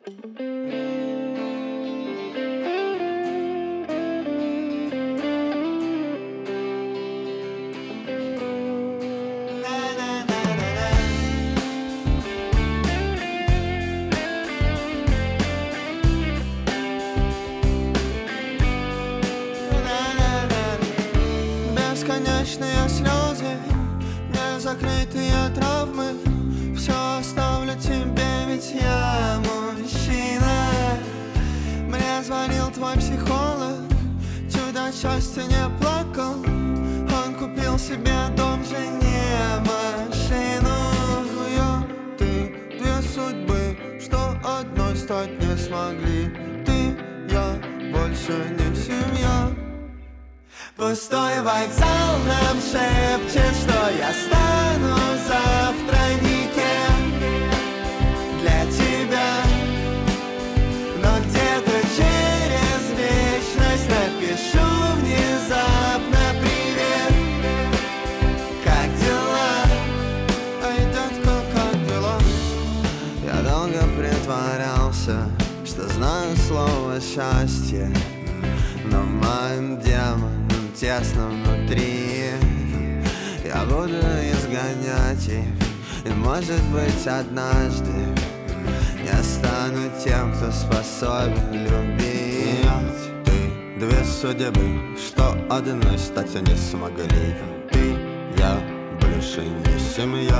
Бесконечные слезы, незакрытые травмы. Все оставлю тебе, ведь я мужчина. Мне звонил твой психолог, чуть от счастья не плакал. Он купил себе дом, жене, машину. Я, ты, две судьбы, что одной стать не смогли. Ты, я, больше не семья. Пустой вокзал нам шепчет, что я стану завтра никем для тебя. Но где-то через вечность напишу внезапно привет. Как дела? Эй, детка, как дела? Я долго притворялся, что знаю слово счастье, но моим демоном тесно внутри. Я буду изгонять их, и может быть однажды я стану тем, кто способен любить. Ты, две судьбы, что одной стать не смогли. Ты, я, больше не семья.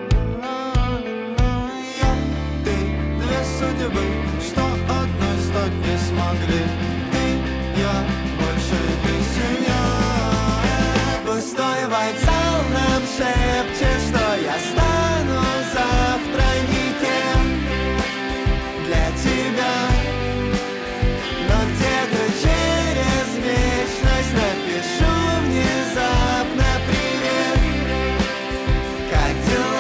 Ты, две судьбы, что одной стать не смогли. Ты, я, больше не семья. Пустой вокзал нам шепчет, что я стану завтра никем для тебя. Но где-то через вечность напишу внезапно привет. Как дела?